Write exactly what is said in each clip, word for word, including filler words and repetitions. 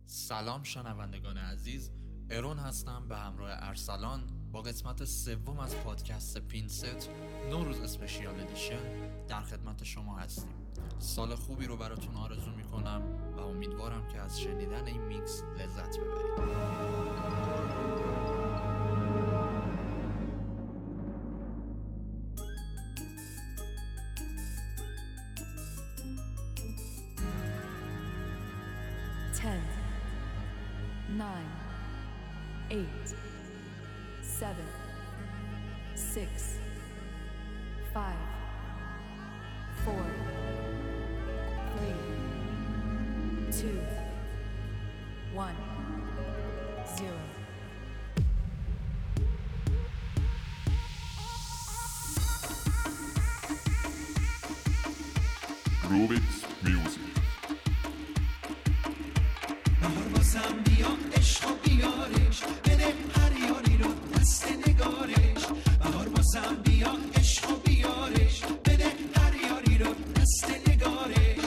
سلام شنوندگان عزیز، ارون هستم به همراه ارسلان با قسمت سوم از پادکست پینست نوروز اسپشیال ادیشن در خدمت شما هستیم. سال خوبی رو براتون آرزو میکنم و امیدوارم که از شنیدن این میکس لذت ببرید. ten, nine, eight, seven, six, five, four, three, two, one, zero. Rubik's Music. بهار بازم بیا عشق و بیارش، بده هر یاری رو دست نگارش. بهار بازم بیا عشق و بیارش، بده هر یاری رو دست نگارش.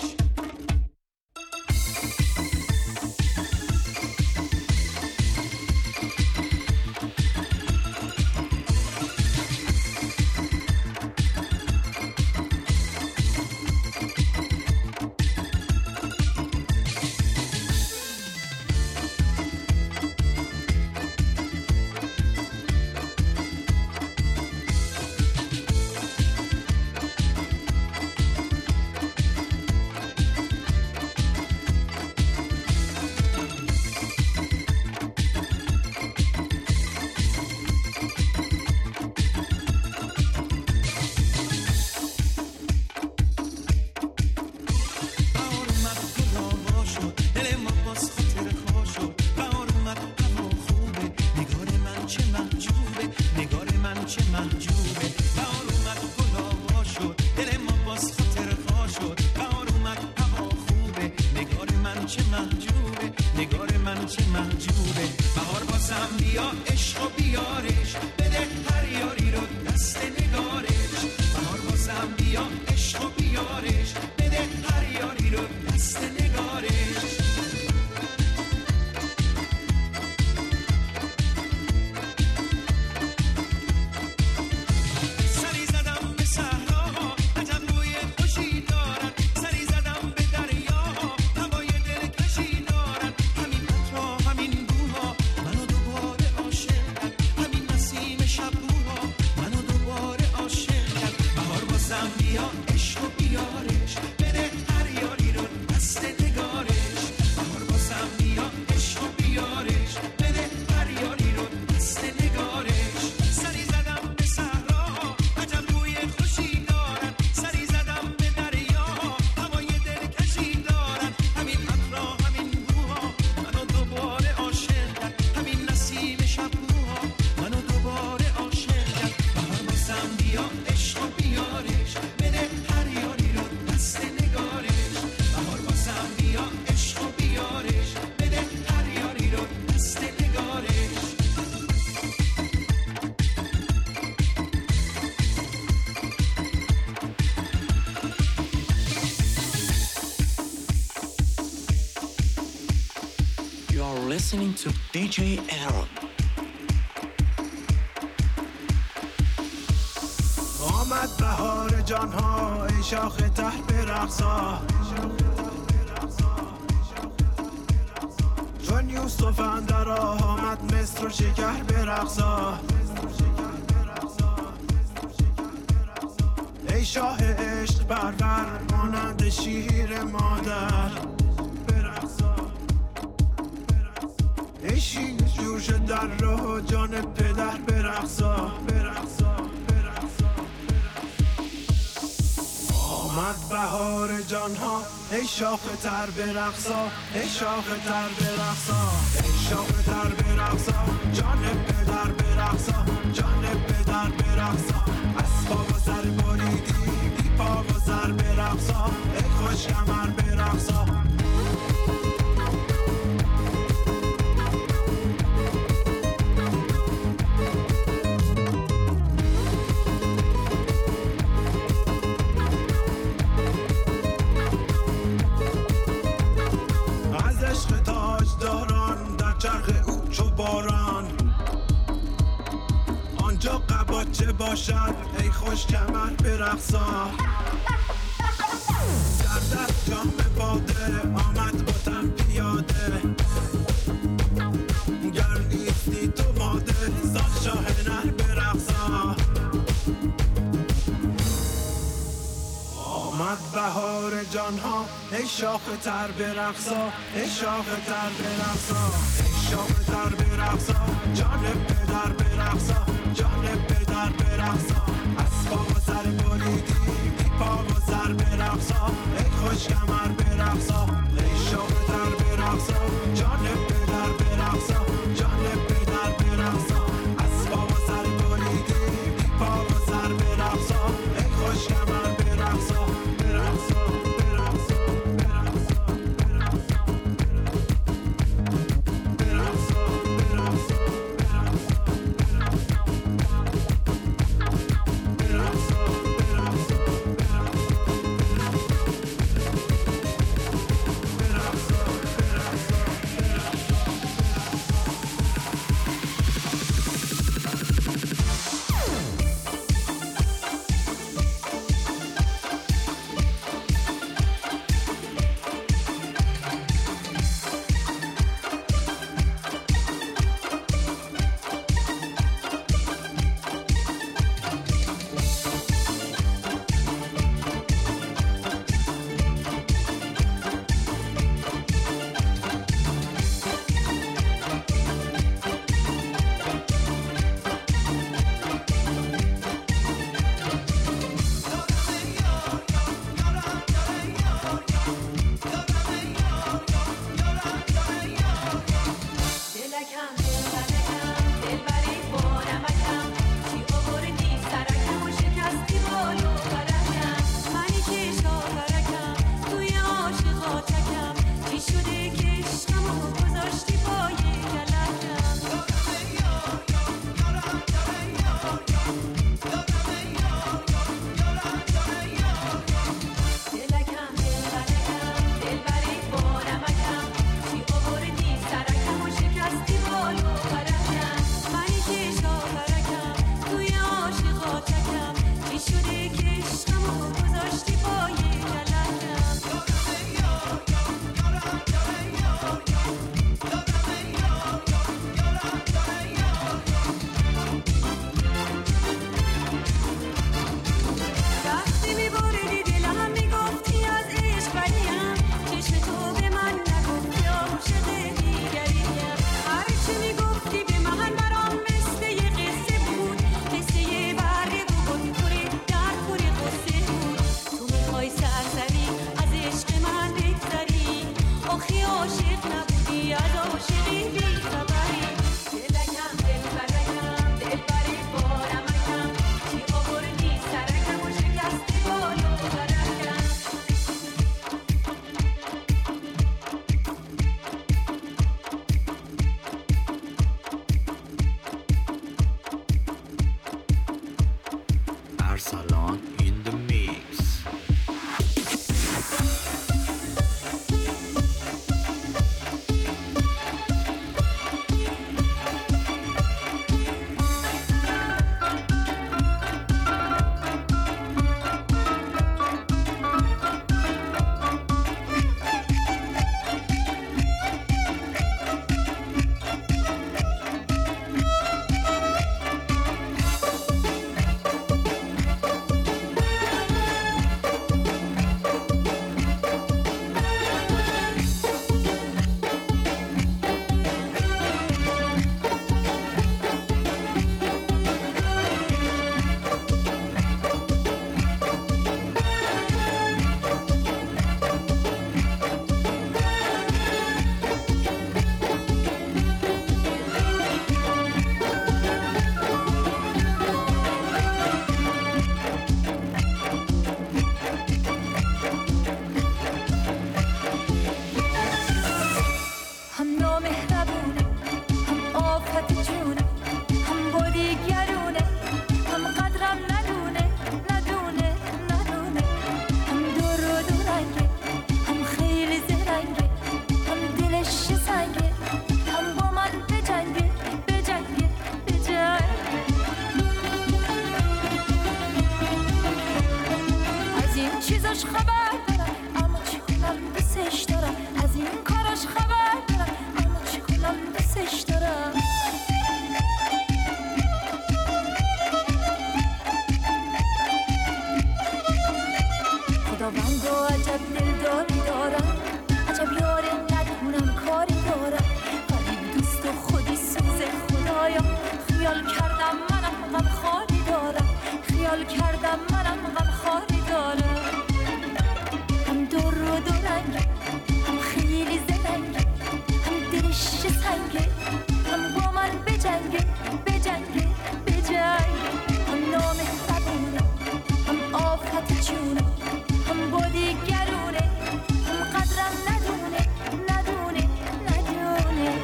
Listening to دی جی Aaron. آمد بهار جانها ای شاخ ته برقصا، چون یوسف اندر آمد مصر و شکر برقصا. ای شاه عشق پرور مانند شیر مادر برقصا. ای شیر جوش در راه جان پدر برقصا برقصا برقصا. آمد بهار جانها ای شاخ تر برقصا، ای شاخ تر برقصا، ای شاخ تر برقصا. جان پدر برقصا، جان پدر برقصا. از پا و سر بریدی بی پا و سر برقصا، ای خوش کمر برقصا. از عشق تاج دار چه باشد ای خوش کمر برقصا در دست جام باده آمد باتم پیاده گر نیستی تو ماده سال شاه نر برقصا آمد بهار جانها ای شاخ تر برقصا ای شاخ تر برقصا ای شاخ تر برقصا جان پدر برقصا جان پدر برقصا از پا و سر بریدی بی پا و سر برقصا ای خوش کمر برقصا ای شاخ تر برقصا جان پدر برقصا جان پدر برقصا از پا و سر بریدی بی پا و سر برقصا ای خوش کمر برقصا برقصا برقصا برقصا برقصا حال کردم منم غم خاری دارم، هم دور و دورنگ، هم خیلی زرنگ، هم دلش سنگه، هم با من بجنگه بجنگه بجنگه، هم نامهربونه، هم آفت جونه، هم با دیگرونه، هم قدرم ندونه ندونه ندونه.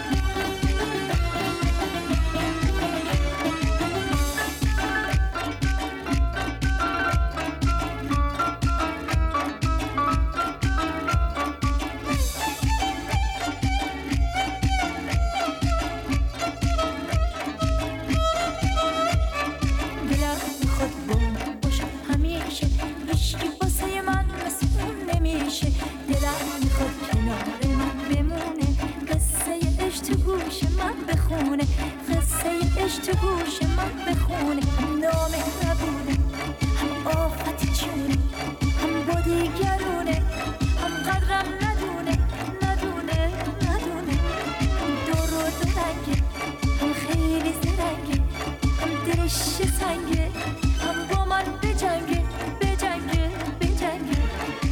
تو گوش من بخونه، هم نامهربونه، هم آفت جونه، هم با دیگرونه، هم قدرم ندونه ندونه ندونه، هم دور و دورنگه، هم خیلی زرنگه، هم دلش سنگه، هم با من بجنگه بجنگه بجنگه.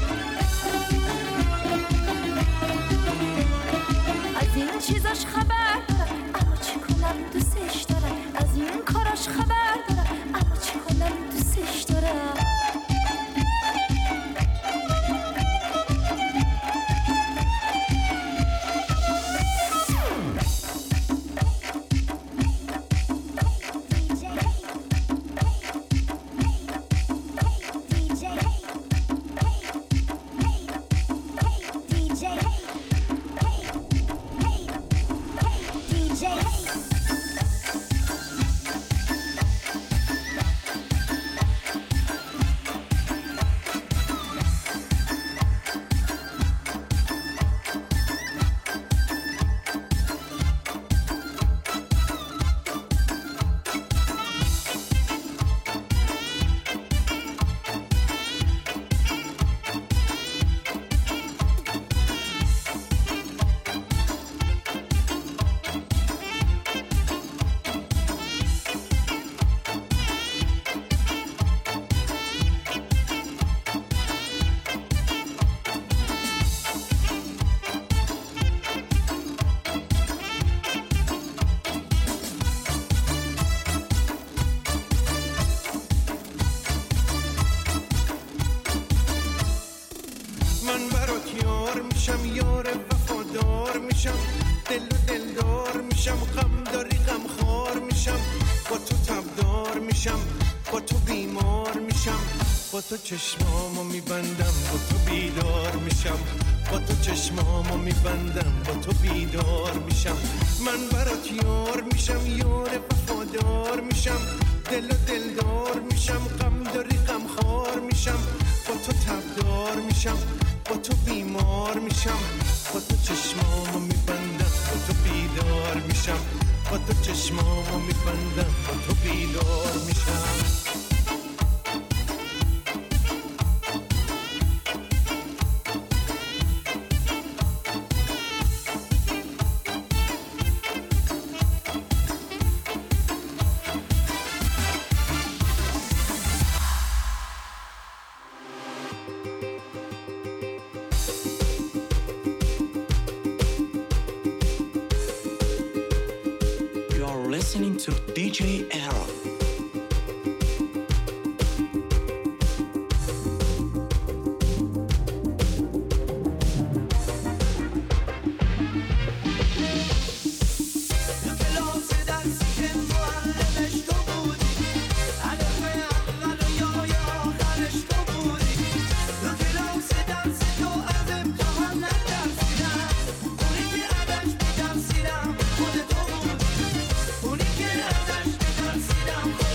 از این چیزاش خبر دارم اما چی کنم دوستش دارم، از این کاراش خبر دارم اما چی کنم دوستش دارم. تو چشمامو میبندم با تو بیدار میشم، با تو چشمامو میبندم با تو بیدار میشم. من برات یار میشم، یار وفادار میشم، دل و دلدار میشم، غم داری غم خار میشم، با تو تبدار میشم، با تو بیمار میشم. با تو چشمامو میبندم با تو بیدار میشم، با تو چشمامو میبندم با تو بیدار میشم. Listening to D J Aaron. Down.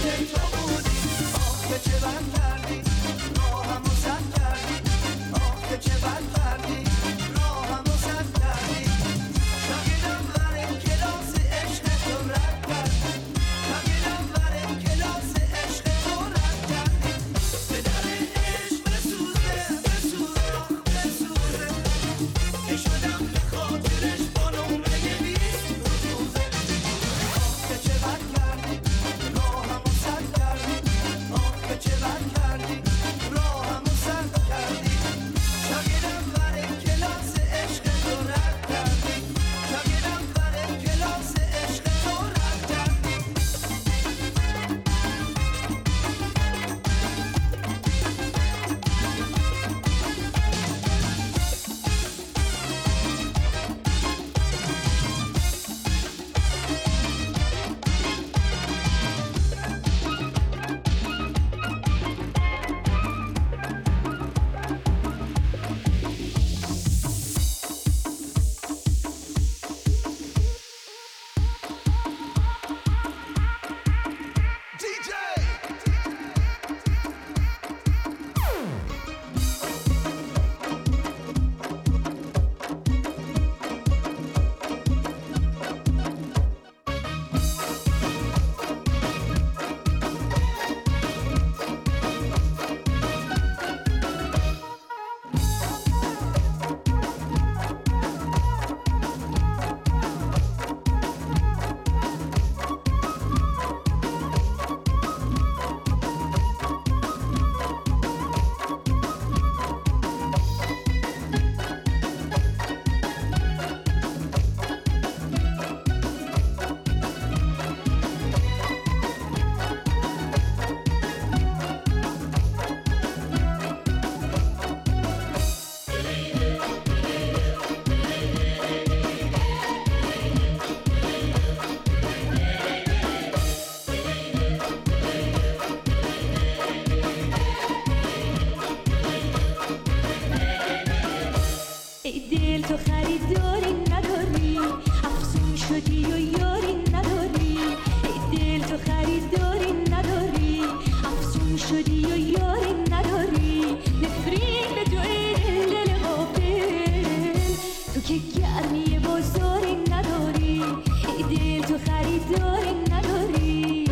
خریداری نداری افسون شدی و یاری نداری ای دل تو خریداری نداری افسون شدی و یاری نداری نفرین به تو ای دل دل غافل تو که گرمی بازاری نداری ای دل تو خریداری نداری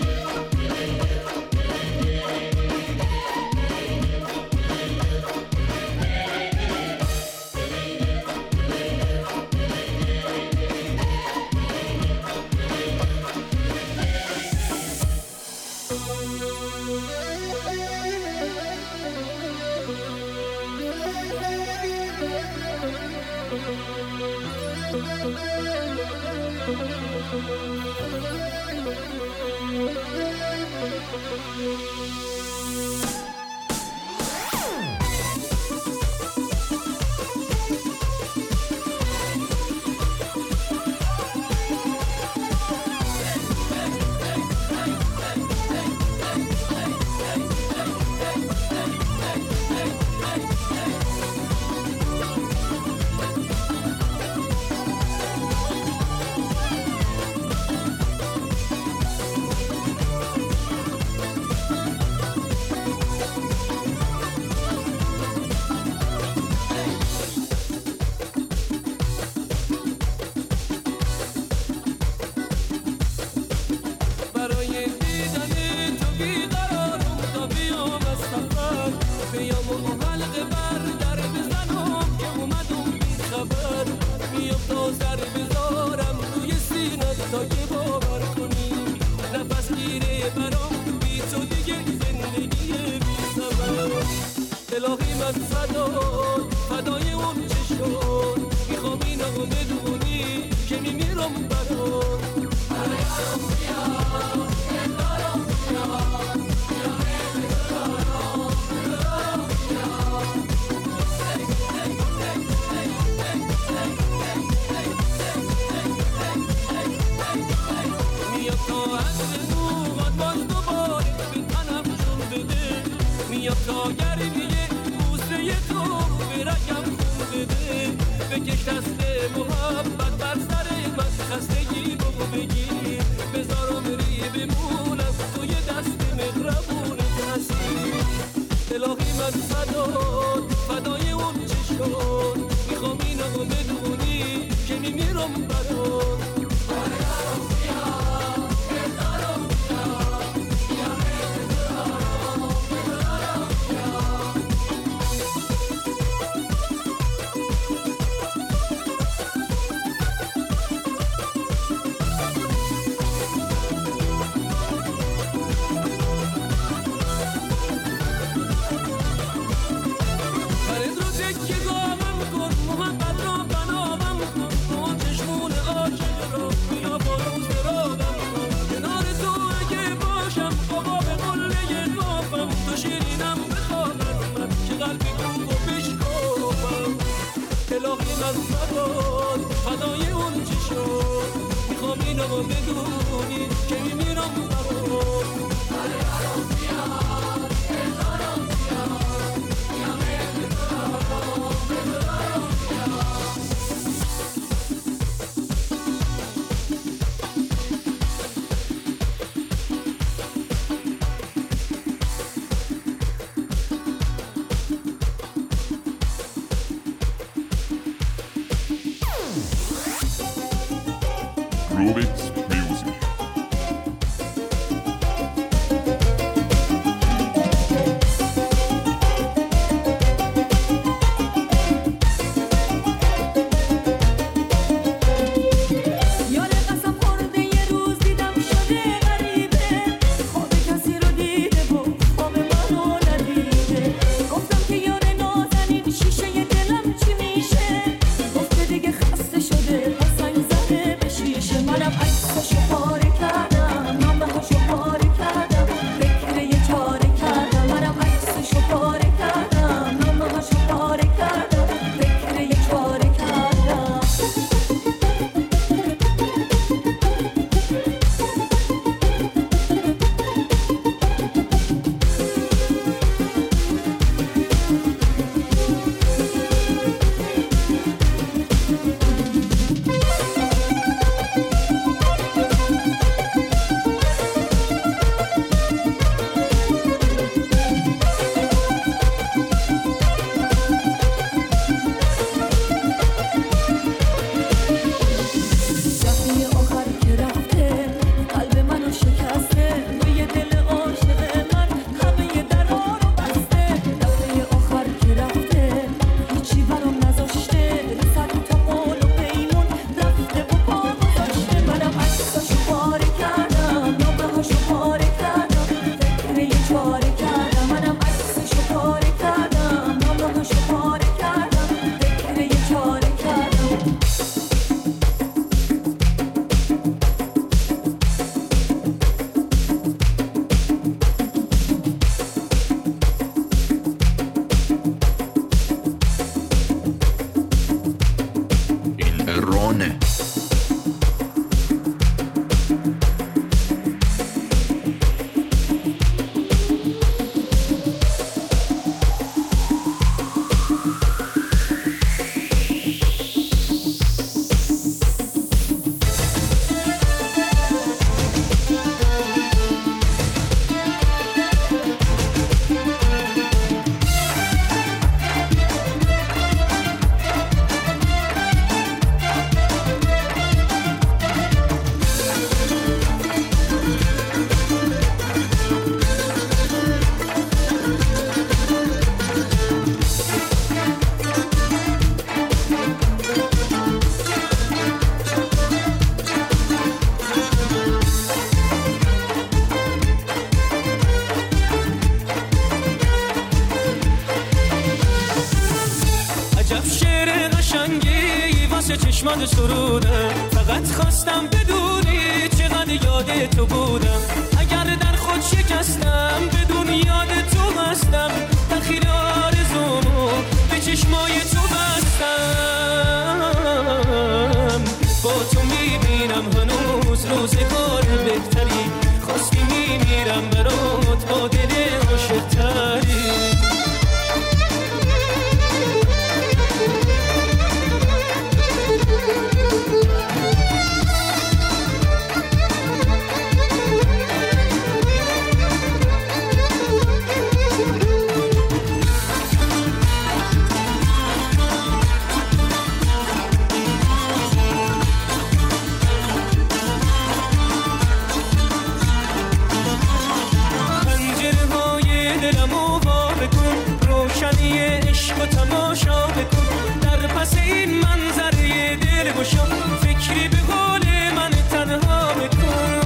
Rubik's Music. چشمان سرودم فقط خواستم بدونی چقدر یاد تو بودم اگر در خود شکستم بدون یاد تو هستم تخیل آرزومو به چشمای تو بستم با تو میبینم هنوز روزگار بهتری خواستی میمیرم برات با دل عاشق تری فکری به قول من تنها بکن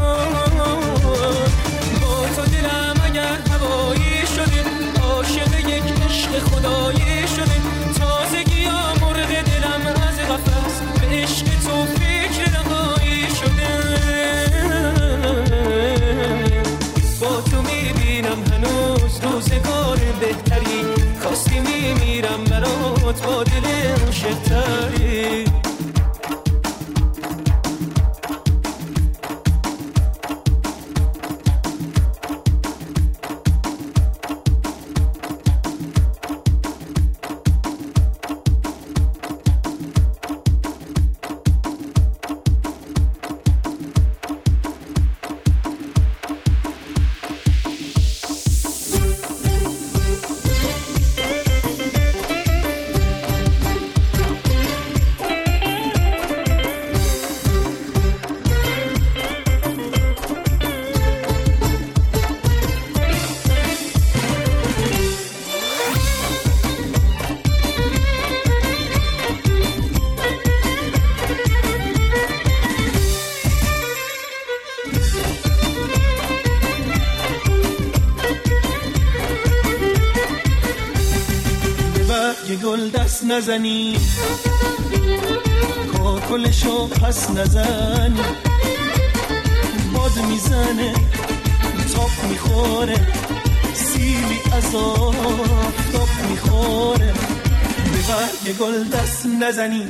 با تو دلم اگر هوایی شده عاشق یک عشق خدایی شده تازگی ها مرغ دلم از قفس به عشق تو فکر رهایی شده با تو میبینم هنوز روزگار بهتری خواستی میمیرم برات با دل عاشق تری گل دست نزنی کاکلشو پس نزنی باد میزنه تاپ میخوره سیلی از آفتاب میخوره به برگ گل دست نزنی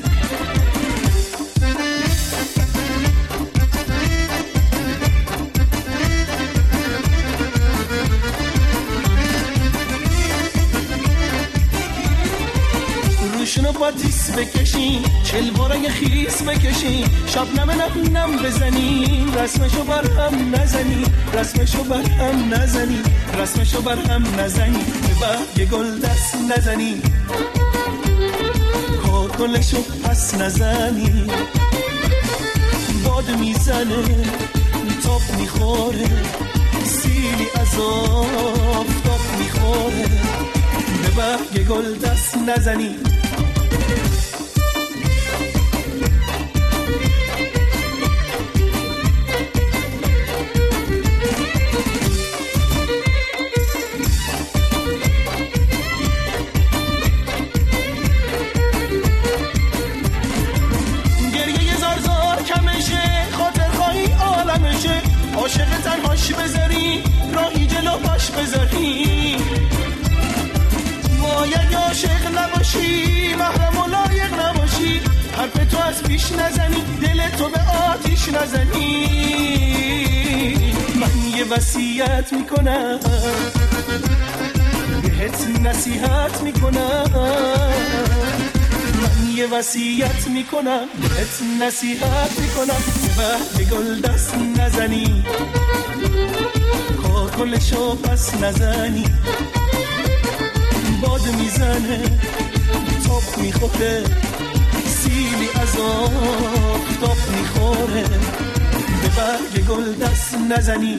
روشونو با تیس بکشین چل بارای خیس بکشین شب نم نم نم بزنین رسمشو بر هم نزنین رسمشو بر هم نزنین رسمشو بر هم نزنین به برگ گل دست نزنین کاکلشو پس نزنین باد میزنه تاپ میخوره سیلی از آفتاب میخوره به برگ گل دست نزنین باشی محرم و لایق نباشی حرف تو از پیش نزنی دل تو به آتیش نزنی من یه وصیت میکنم بهت نصیحت میکنم من یه وصیت میکنم بهت نصیحت میکنم به گل دست نزنی کاکلشو پس نزنی باد میزنه تاپ میخوره سیلی از آفتاب میخوره به برگ گل دست نزنی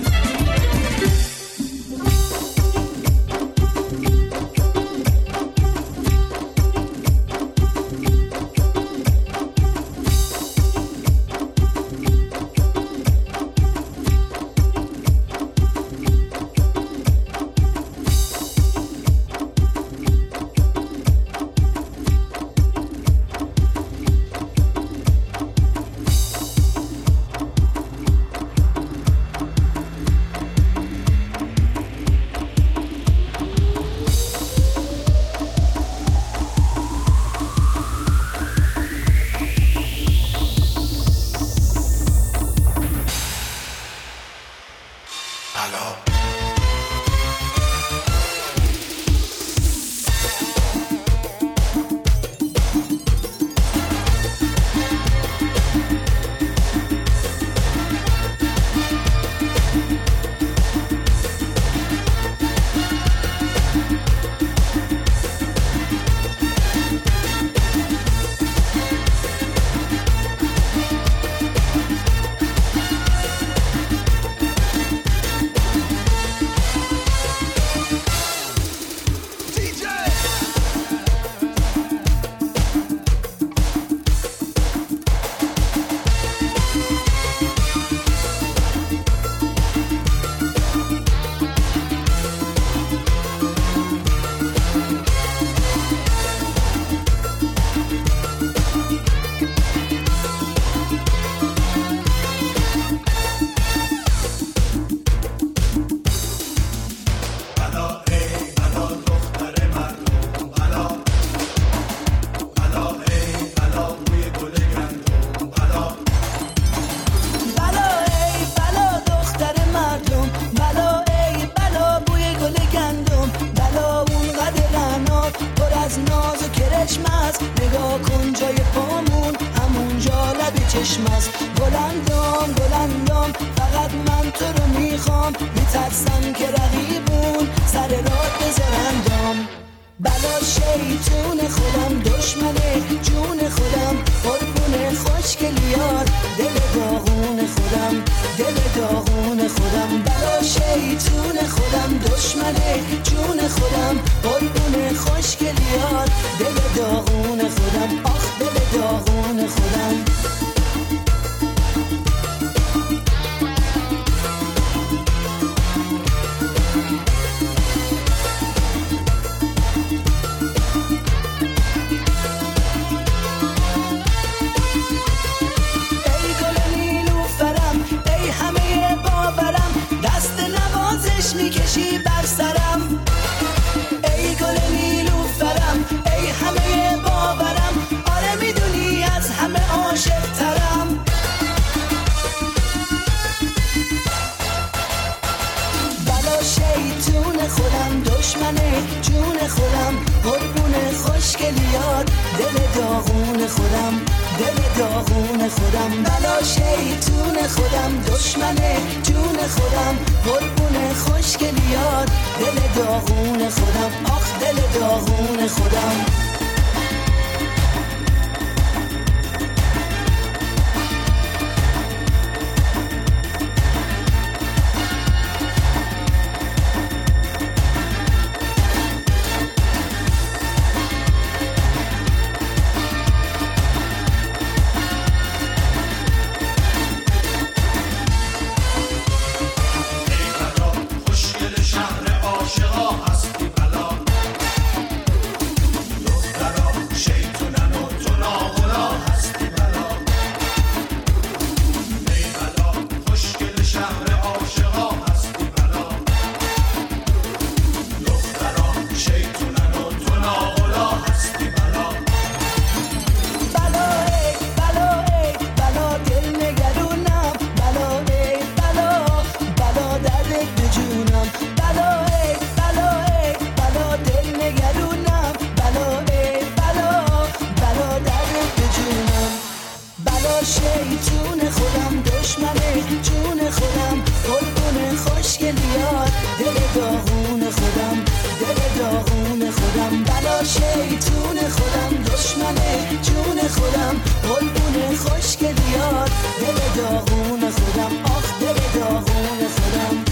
بلا شیطون خودم دشمنه جون خودم قربون خوشگلیات دل داغون خودم دل داغون خودم بلا شیطون خودم دشمنه جون خودم قربون خوشگلیات دل داغون خودم آخ دل داغون خودم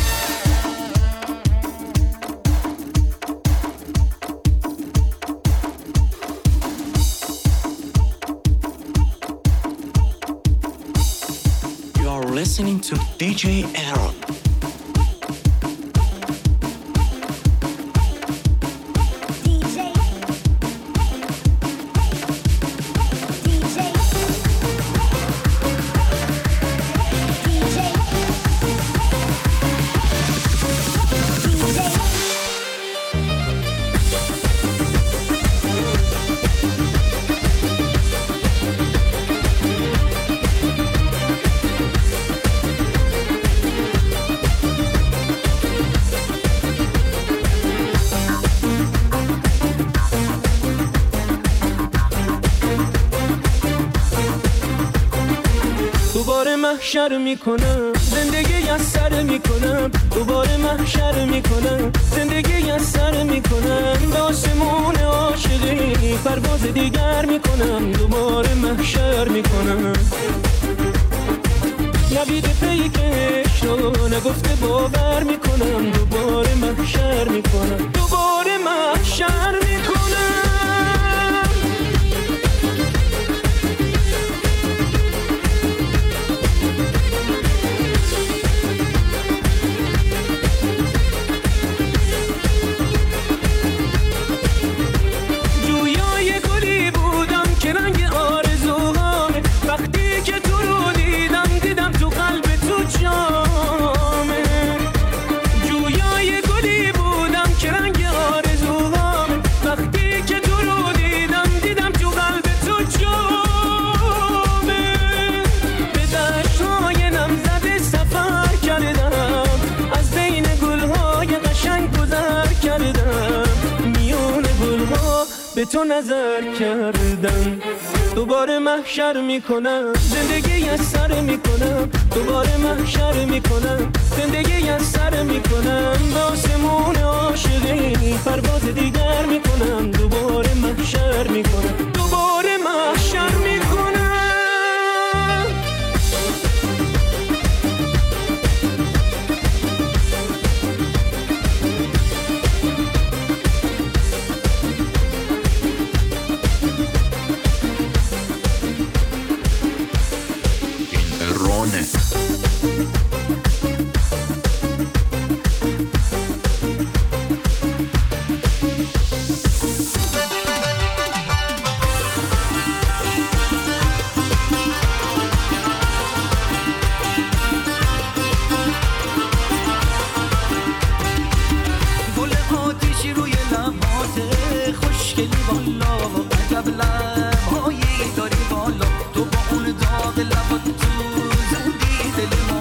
You are listening to دی جی Aaron. دوباره محشر میکنم زندگی از سر میکنم دوباره محشر میکنم زندگی از سر میکنم به آسمون عاشقی پرواز دیگر میکنم دوباره محشر میکنم نبید پیکش رو نگفته باور میکنم دوباره محشر میکنم دوباره محشر میکنم به تو نظر کردم دوباره محشر میکنم زندگی از سر میکنم دوباره محشر میکنم زندگی از سر میکنم به آسمون عاشقی پرواز دیگر میکنم دوباره محشر میکنم دوباره محشر میکنم خوشگلی بالا عجب لبهایی داری بالا تو با اون داغ لبات تو زندی دل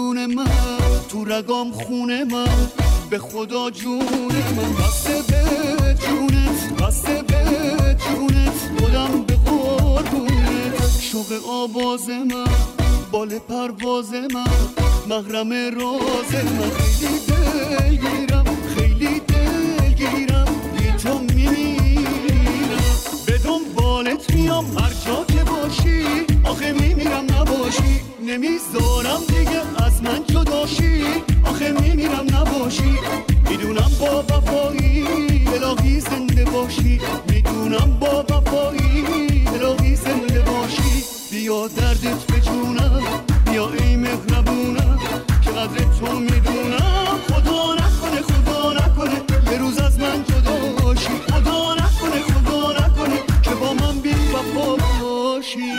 گلدون من تو رگام خونه من به خدا جون من بسته به جونت بسته به جونت خودم به قربونت شوق آواز من بال پرواز من محرم راز من خیلی دلگیرم خیلی دلگیرم بی تو میمیرم به دنبالت میام هر جا که باشی آخه میمیرم نباشی نمیذارم دیگه از من جداشی آخه میمیرم نباشی میدونم با وفایی الهی زنده باشی میدونم با وفایی الهی زنده باشی بیا دردت به جونم بیا ای مهربونم که قدر تو میدونم خدا نکنه خدا نکنه یه روز از من جدا باشی خدا نکنه خدا نکنه که با من بی وفا باشی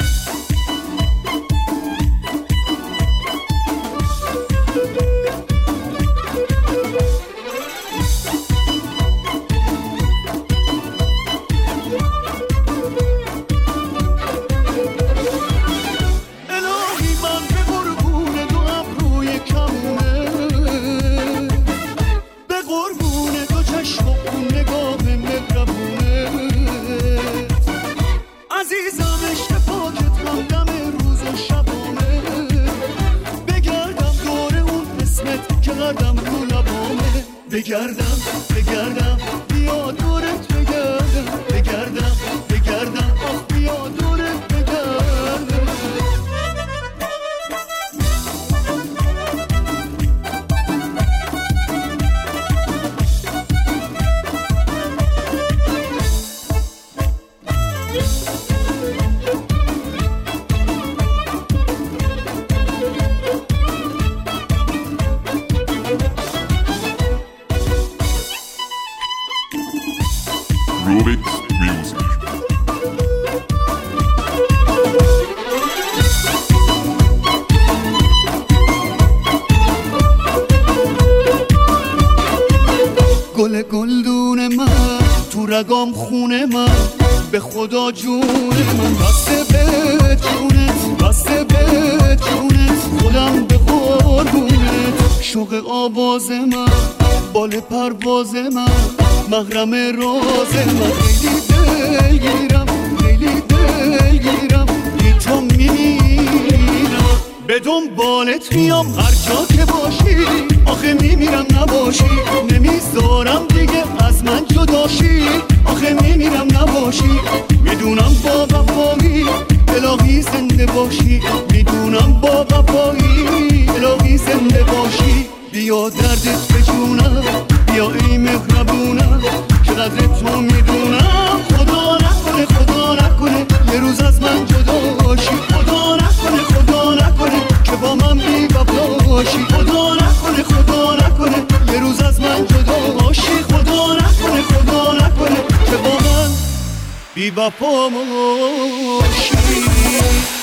بگردم بگردم بیا دورت بگردم بگردم بگردم آخ بیا دورت بگردم Rubik's Music. گل گلدون من تو رگام خونه من به خدا جون من بسته به جونت بسته به جونت خودم به قربونت شوق آواز من بال پرواز من محرم راز من خیلی دلگیرم خیلی دلگیرم بی تو میمیرم به دنبالت میام هر جا که باشی آخه میمیرم نباشی نمیذارم دیگه از من جداشی آخه میمیرم نباشی میدونم با وفایی الهی زنده باشی میدونم با وفایی الهی زنده باشی بیا دردت به جونم بیا ای مهربونم که قدر تو میدونم خدا نکنه خدا نکنه یه روز از من جدا باشی خدا نکنه خدا نکنه که با من بی وفا باشی خدا نکنه خدا نکنه یه روز از من جدا باشی خدا نکنه خدا نکنه که با من بی وفا باشی